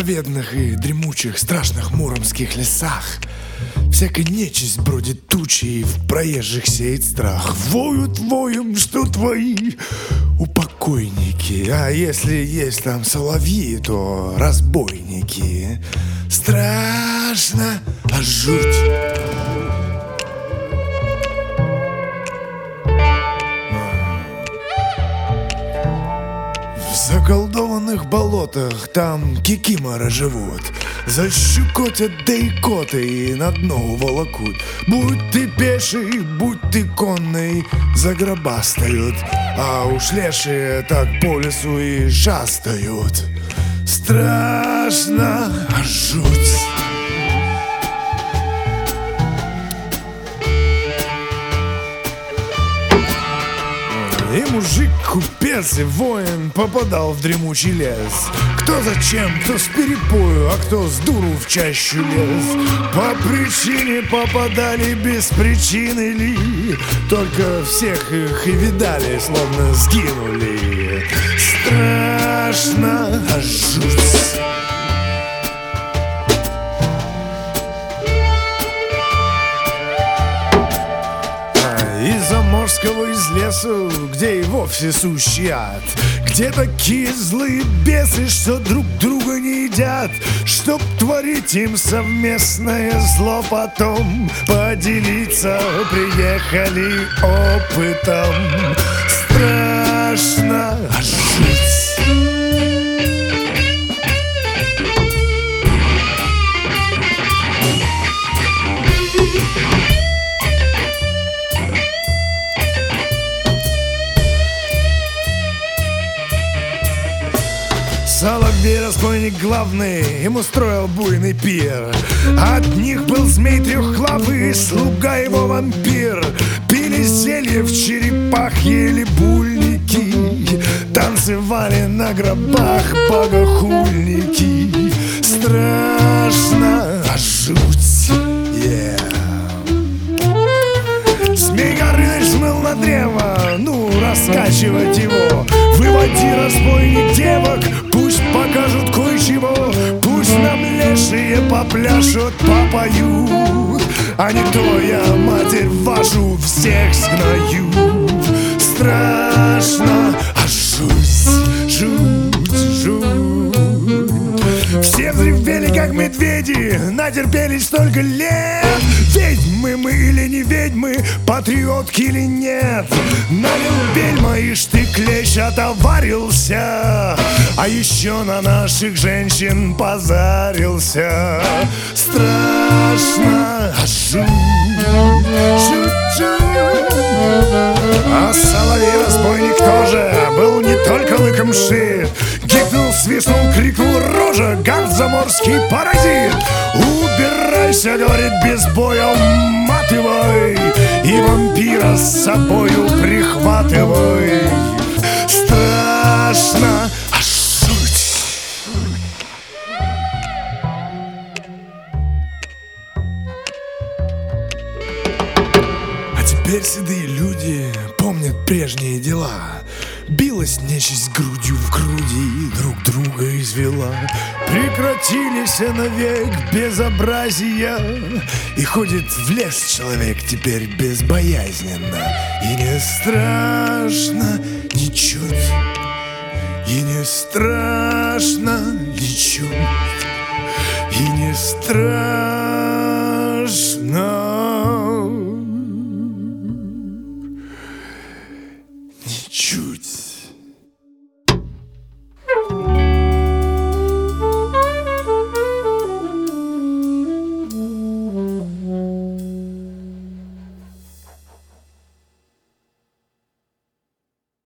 заповедных и дремучих страшных муромских лесах всякая нечисть бродит тучей, в проезжих сеет страх. Воют воем, что твои упокойники, а если есть там соловьи, то разбойники. Страшно, а жуть. В заколдованных болотах там кикиморы живут, защекотят да икоты и на дно уволокут. Будь ты пеший, будь ты конный, загробастают, а уж лешие так по лесу и шастают. Страшно, а жуть. И мужик, купец и воин попадал в дремучий лес. Кто зачем, кто с перепою, а кто с дуру в чащу лез. По причине попадали, без причины ли, только всех их и видали, словно сгинули. Страшно, а жуть. Из заморского, из лесу, где и вовсе сущий ад, где такие злые бесы, что друг друга не едят, чтоб творить им совместное зло потом, поделиться приехали опытом. Страшно, а жить. Соловей, разбойник главный, им устроил буйный пир. От них был змей трехглавый, слуга его вампир. Пили зелье в черепах, ели бульники, танцевали на гробах богохульники. Страшно, а жуть. Змей Горыныч жмыл на древо, ну, раскачивать его. Выводи, разбойник, девок, пусть покажут кое-чего. Пусть нам лешие попляшут, попоют, а не то я, матерь вашу, всех сгною. Страшно, а жуть, жуть, жуть. Все взревели, как медведи, натерпелись столько лет. Ведьмы мы или не ведьмы, патриотки или нет. Налил бельма и штык клещ отоварился, а еще на наших женщин позарился. Страшно, а жуть, жуть, жуть. А соловей разбойник тоже был не только лыком шит. Гикнул, свистнул, крикнул рожа, гад заморский паразит. Убирайся, говорит, без боя, матывай, и вампира с собою прихватывай. Страшно, а жуть. А теперь седые люди помнят прежние дела. Билась нечисть грудью в груди, друг друга извела. Прекратились навек безобразия, и ходит в лес человек теперь безбоязненно. И не страшно ничуть, и не страшно ничуть, и не страшно.